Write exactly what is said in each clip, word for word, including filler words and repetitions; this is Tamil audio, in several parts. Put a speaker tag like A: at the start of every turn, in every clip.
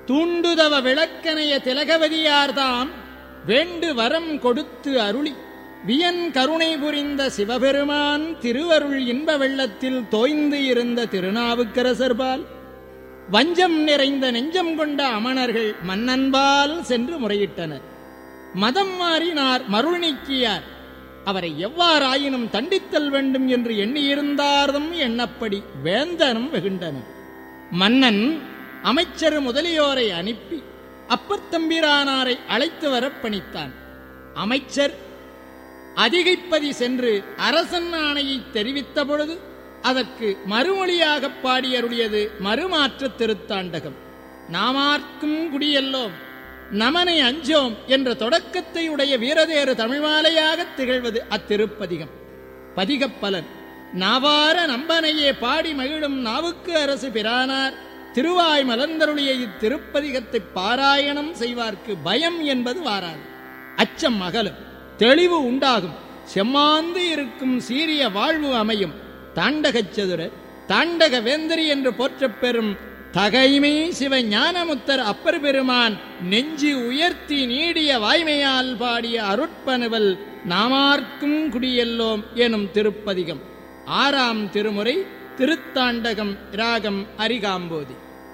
A: தூண்டுதவ விளக்கனைய திலகவதியார்தாம் வேண்டு வரம் கொடுத்து அருளி வியன் கருணை புரிந்த சிவபெருமான் திருவருள் இன்ப வெள்ளத்தில் தோய்ந்து இருந்த திருநாவுக்கரசர்பால் வஞ்சம் நிறைந்த நெஞ்சம் கொண்ட அமணர்கள் மன்னன்பால் சென்று முறையிட்டனர். மதம் மாறினார், மருள் நீக்கியார். அவரை எவ்வாறாயினும் தண்டித்தல் வேண்டும் என்று எண்ணியிருந்தார்தும் எண்ணப்படி வேந்தனும் வெகுண்டனர். மன்னன் அமைச்சர் முதலியோரை அனுப்பி அப்பர்த்தம்பிரானாரை அழைத்து வரப் பணித்தான். அமைச்சர் அதிகைப்பதி சென்று அரசன் ஆணையை தெரிவித்த பொழுது அதற்கு மறுமொழியாகப் பாடியருளியது மறுமாற்ற திருத்தாண்டகம். நாமார்க்கும் குடியெல்லோம் நமனை அஞ்சோம் என்ற தொடக்கத்தை உடைய வீரதேறு தமிழ்மாலையாக திகழ்வது அத்திருப்பதிகம். பதிகப் பலன்: நாவார நம்பனையே பாடி மகிழும் நாவுக்கு அரசு பிரானார் திருவாய் மலர்ந்தருளிய இத்திருப்பதிகத்தை பாராயணம் செய்வார்க்கு பயம் என்பது வாராது. அச்சம் அகலும், தெளிவு உண்டாகும், செம்மாந்து இருக்கும் சீரிய வாழ்வு அமையும். தாண்டகச் சதுரர் தாண்டக வேந்தரி என்று போற்றப் பெறும் தகைமை சிவ ஞானமுத்தர் அப்பர் பெருமான் நெஞ்சு உயர்த்தி நீடிய வாய்மையால் பாடிய அருட்பனுவல் நாமார்க்கும் குடியெல்லோம் எனும் திருப்பதிகம். ஆறாம் திருமுறை திருத்தாண்டகம். ராகம் அரிகாம்போதி.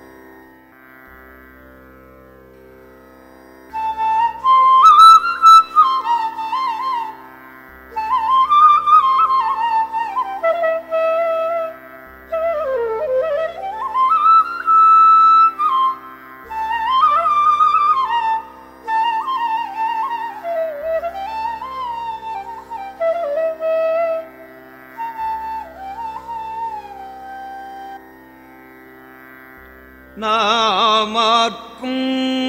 B: நாமார்க்கும்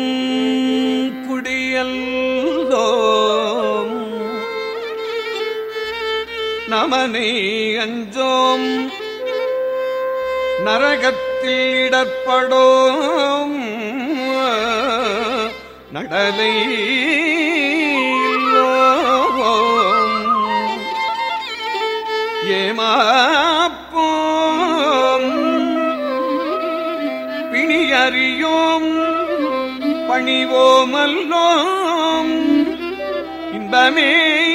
B: குடியெல்லோம் நமனை அஞ்சோம் நரகத்தில் இடர்படோம் நடலை ஏமாப்போம் பிணியறியோம் பணிவோமல்லோம் இன்பமே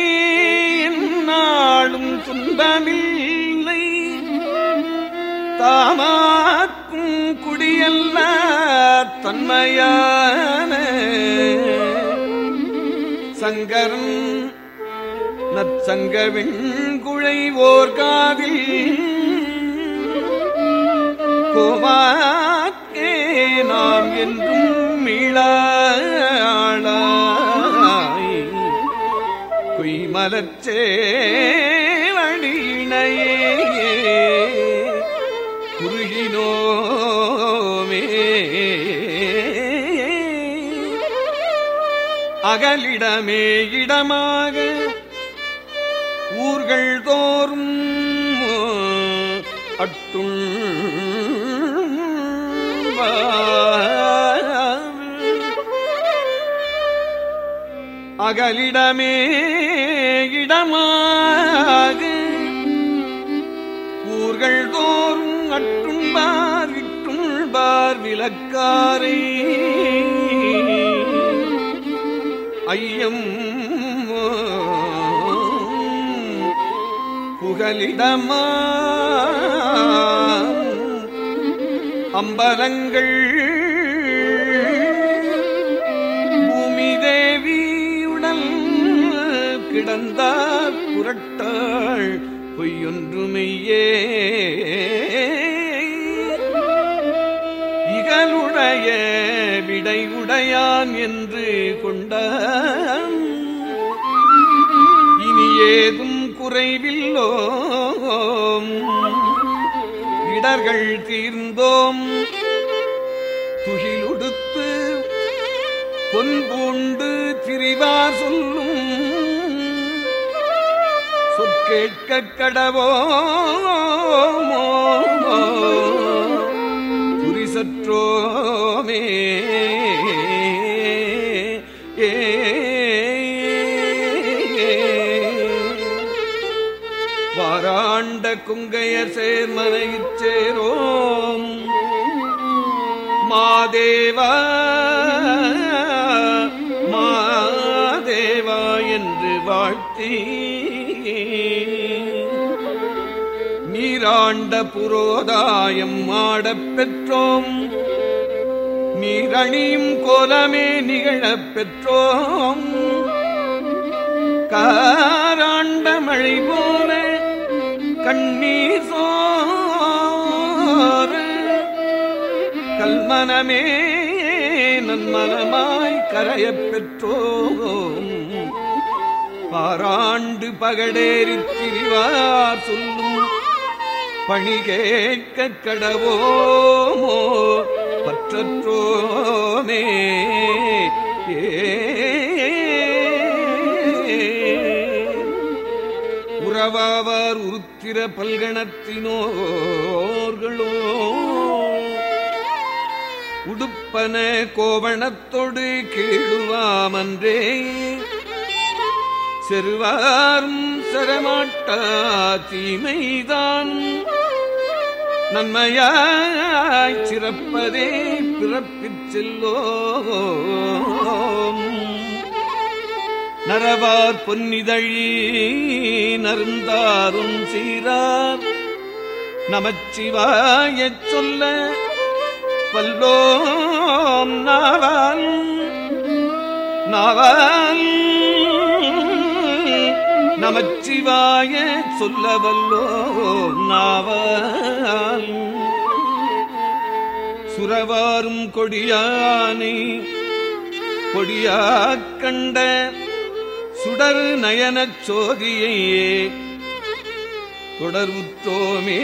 B: என்னாலும் துன்பமில்லை தாமாக்கும் குடியல்ல தன்மையான சங்கரன் நற்சங்கவின் குழைவோர் காதில் கோவாக்கே நாம் என்றும் மீளாளாய் குய்மலர்ச்சே வழியினையே குறுகினோமே அகலிடமே இடமாக ஊர்கள் தோறும் அட்டுள் அகலிடமே இடமாக ஊர்கள் தோறும் அட்டுண்பார் இட்டுண்பார் விளக்காரை ஐயம் புகலிடமா அம்பலங்கள் பூமி தேவியுடல் கிடந்தார் புரட்டாள் பொய்யொன்றுமையே இகலுடைய விடை உடையான் என்று கொண்டான் இனி ஏதும் குறைவில்லோம் இடர்கள் தீர்ந்தோம் துகிலுடுத்து பொன்பூண்டு திரிவார் சொல்லும் சொற்கேட்க கடவோமோ புரிசற்றோமே ஏ வாராண்ட குங்கையர் சேர்மனையிற் சேரோம் மாதேவா மாதேவா என்று வாழ்த்தி நீராண்ட புரோதாயம் ஆடப் பெற்றோம். நீரணியும் கோலமே நிகழப் பெற்றோம். காராண்ட மழை போல கண்ணீர் சோர கல்மனமே நன்மனமாய் கரையப் பெற்றோம். பாராண்டு பகடேறித் திரிவார் சொல்லும் பணி கேட்க கடவோமோ பற்றற்றோமே. உறவாவார் உருத்திர பல்கணத்தினோர்களோ உடுப்பன கோவணத்தொடு கீழுவாமன்றே செருவாரும் சரமாட்டா தீமைதான் நன்மையாய் சிறப்பதே பிறப்பிற் செல்லோம். நரவார் பொன்னிதழி நருந்தாரும் சீரார் நமச்சிவாயச் சொல்ல வல்லோம். நாவால் நாவால் நமச்சிவாய சொல்ல வல்லோம். நாவால் சுரவாரும் கொடியானை கொடியாக் கண்ட சுடர் நயனச் சோதியையே தொடர்வுற்றோமே.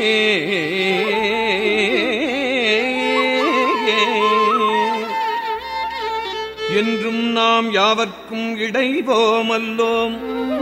B: என்றும் நாம் யாவர்க்கும் இடைவோமல்லோம்.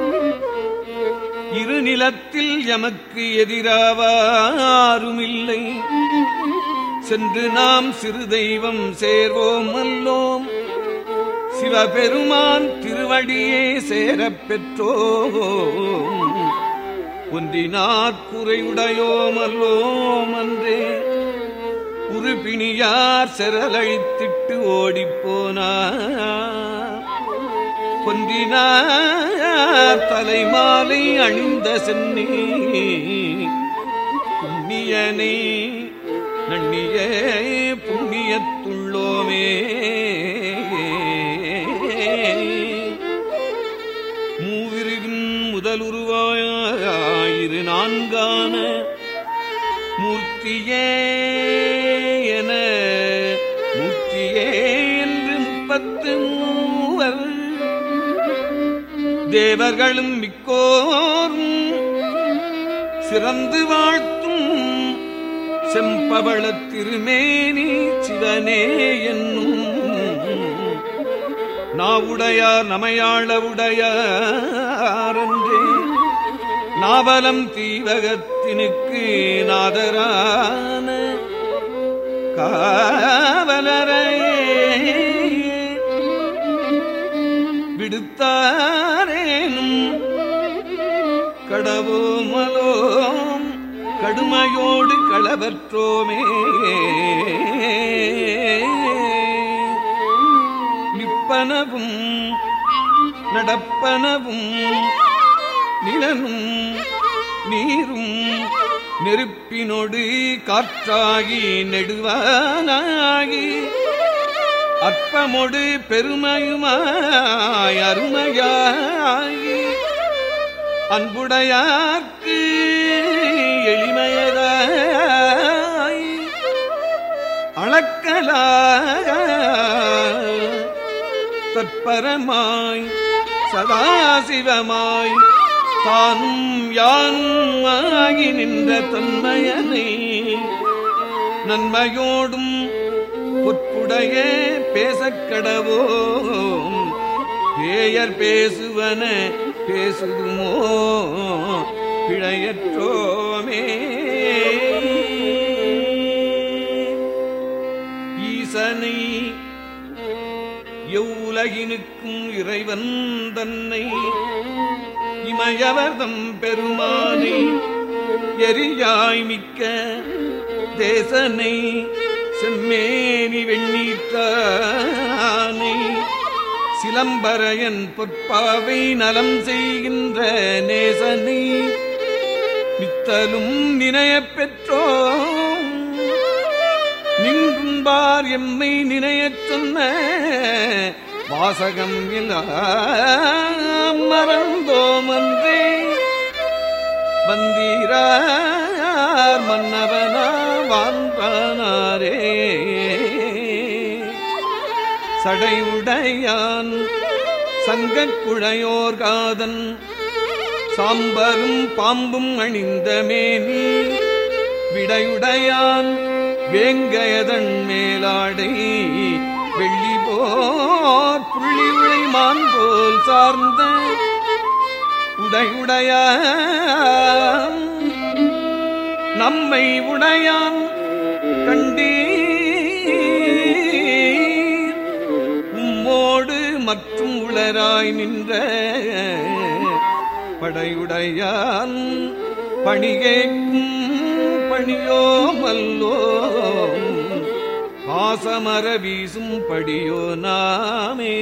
B: இருநிலத்தில் எமக்கு எதிராவாருமில்லை. சென்று நாம் சிறு தெய்வம் சேர்வோம் அல்லோம். சிவபெருமான் திருவடியே சேரப் பெற்றோம். ஒன்றினாற் குறையுடையோம் அல்லோம் அன்றே. உருபிணியார் செரலழித்திட்டு ஓடிப்போனார். பொன்றினார் தலைமாலை அணிந்த சென்னி புண்ணியனை நண்ணிய புண்ணியத்துள்ளோமே. மூவிருகின் முதலுருவாயிரு நான்கான மூர்த்தியே என மூர்த்தியே என்று முப்பத்து மூவர் தேவர்களும் மிக்கோரும் சிறந்து வாழ்த்தும் செம்பவளத் திருமேனி சிவனே என்னும் நாவுடையார் நமையாள உடையாரன்றே. நாவலம் தீவகத்தினுக்கு நாதரான காவலரையே விடுத்தாரேனும் கடவோமலோம் கடுமையோடு களவற்றோமே. நிற்பனவும் நடப்பனவும் நிலனும் நீரும் நெருப்பினோடு காற்றாகி நெடுவானாகி அற்பமொடு பெருமையுமாய் அருமையாகி அன்புடையார்க்கு எளிமையதாய் அளக்கலாக தற்பரமாய் சதாசிவமாய் தானும் யானும் ஆகி நின்ற தன்மையனை நன்மையோடும் பொற்புடைய பேசக்கடவோம். பேயர் பேசுவன பேசுதுமோ பிழையற்றோமே. ஈசனை எவ்வுலகினுக்கும் இறைவன் தன்னை இமயவர்தம் பெருமானை எரியாய் மிக்க தேசனை செம்மேனி வெண்ணீற்றானை சிலம்பரையன் பொற்பாவை நலம் செய்கின்ற நேசனை நித்தலும் நினையப் பெற்றோம். நின்றும்பார் எம்மை நினையச் சொன்ன வாசகம் எல்லாம் மறந்தோம் அன்றே. வந்தீரார் மன்னவனா வான்றானாரே. சடையுடையான் சங்கக் குழையோர் காதன் சாம்பரும் பாம்பும் அணிந்த மேனி விடையுடையான் வேங்கயதன் மேலாடை வெள்ளி போர் புள்ளி உழைமான் போல் சார்ந்த உடையுடையான் நம்மை உடையான் கண்டீர் உம்மோடு மற்றும் உளராய் நின்ற படையுடையான் பணிகேக்கும் பணியோ மல்லோ பாசமர வீசும் படியோ நாமே.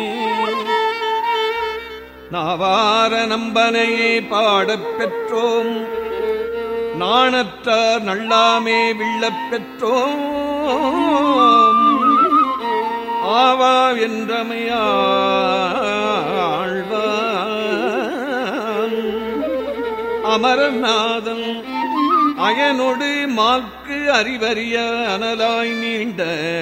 B: நாவார நம்பனையே பாடப் பெற்றோம். நாணற்றார் நல்லாமே விள்ளப் பெற்றோம். ஆவா என்றமையாழ்வான் அமரநாதன் அயனொடு மாக்கு அறிவறிய அனலாய் நீண்ட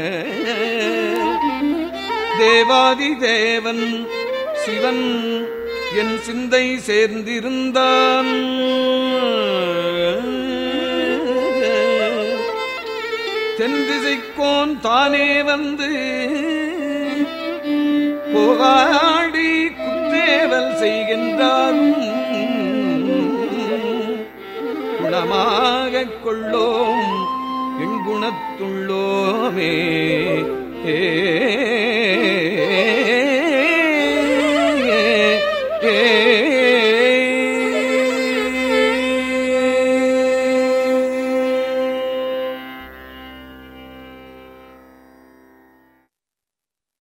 B: தேவாதி தேவன் சிவன் என் சிந்தை சேர்ந்திருந்தான். தென்திசைக்கோன் தானே வந்து போகாடி குத்தேவல் செய்கின்றாரும் குணமாகக் கொள்ளோம் எங்குணத்துள்ளோமே. ஏ